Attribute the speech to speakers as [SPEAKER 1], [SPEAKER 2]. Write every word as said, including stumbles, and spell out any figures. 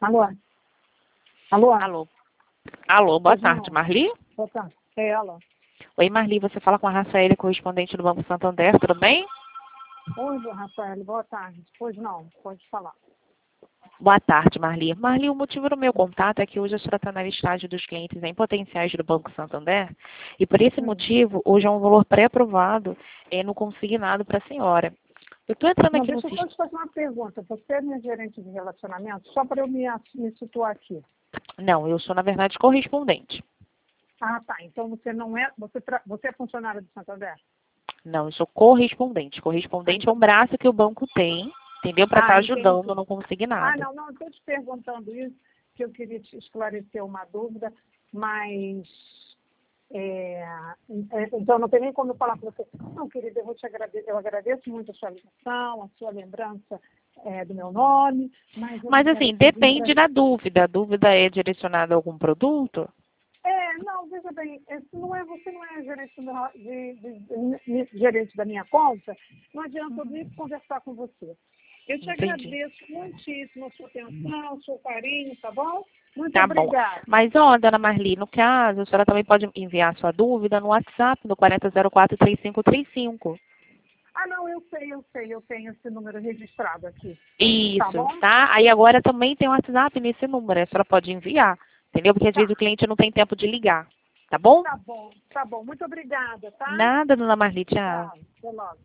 [SPEAKER 1] Alô? Alô?
[SPEAKER 2] Alô. Alô, boa
[SPEAKER 1] Pois
[SPEAKER 2] tarde,
[SPEAKER 1] não.
[SPEAKER 2] Marli?
[SPEAKER 1] Boa tarde. É ela.
[SPEAKER 2] Oi, Marli, você fala com a Rafaela, correspondente do Banco Santander, tudo bem?
[SPEAKER 1] Oi, Rafael. Boa tarde. Pois não, pode falar.
[SPEAKER 2] Boa tarde, Marli. Marli, o motivo do meu contato é que hoje a senhora está na listagem dos clientes em potenciais do Banco Santander e por esse
[SPEAKER 1] Hum.
[SPEAKER 2] motivo, hoje é um valor pré-aprovado é, no consignado para a senhora. Eu estou entrando
[SPEAKER 1] Não,
[SPEAKER 2] aqui no
[SPEAKER 1] deixa eu só
[SPEAKER 2] sistema.
[SPEAKER 1] te fazer uma pergunta. Você é minha gerente de relacionamento? Só para eu me, me situar aqui.
[SPEAKER 2] Não, eu sou, na verdade, correspondente.
[SPEAKER 1] Ah, tá. Então você não é. Você, tra... você é funcionário do Santander?
[SPEAKER 2] Não, eu sou correspondente.
[SPEAKER 1] Ah,
[SPEAKER 2] Correspondente é
[SPEAKER 1] então...
[SPEAKER 2] um braço que o banco tem, entendeu? Para estar
[SPEAKER 1] ah
[SPEAKER 2] ajudando
[SPEAKER 1] entendi.
[SPEAKER 2] no
[SPEAKER 1] Ah,
[SPEAKER 2] consignado.
[SPEAKER 1] não, não, estou te perguntando isso, que eu queria te esclarecer uma dúvida, mas. É, é, então, não tem nem como eu falar com você. Não, querida, eu, vou te agradecer, eu agradeço muito a sua ligação, a sua lembrança é, do meu nome, mas eu não
[SPEAKER 2] Mas
[SPEAKER 1] quero
[SPEAKER 2] assim,
[SPEAKER 1] te vir para...
[SPEAKER 2] depende da dúvida. A dúvida é direcionada a algum produto?
[SPEAKER 1] É, não, veja bem, esse não é, você não é gerente, do meu- de, de, de- de- gerente da minha conta, não adianta eu vir conversar com você. Eu te
[SPEAKER 2] Entendi.
[SPEAKER 1] agradeço muitíssimo a sua atenção, o seu carinho, tá bom? Muito
[SPEAKER 2] Tá bom.
[SPEAKER 1] obrigada.
[SPEAKER 2] Mas, ó, dona Marli, no caso, a senhora também pode enviar sua dúvida no WhatsApp, no quatro zero quatro, três cinco três cinco.
[SPEAKER 1] Ah, não, eu sei, eu sei, eu tenho esse número registrado aqui, tá
[SPEAKER 2] Isso,
[SPEAKER 1] bom?
[SPEAKER 2] tá? Aí agora também tem o WhatsApp nesse número, a senhora pode enviar, entendeu? Porque às vezes
[SPEAKER 1] Tá.
[SPEAKER 2] o cliente não tem tempo de ligar, tá bom?
[SPEAKER 1] Tá bom, tá bom. Muito obrigada, tá?
[SPEAKER 2] Nada, dona Marli, tchau.
[SPEAKER 1] Tchau. Até logo.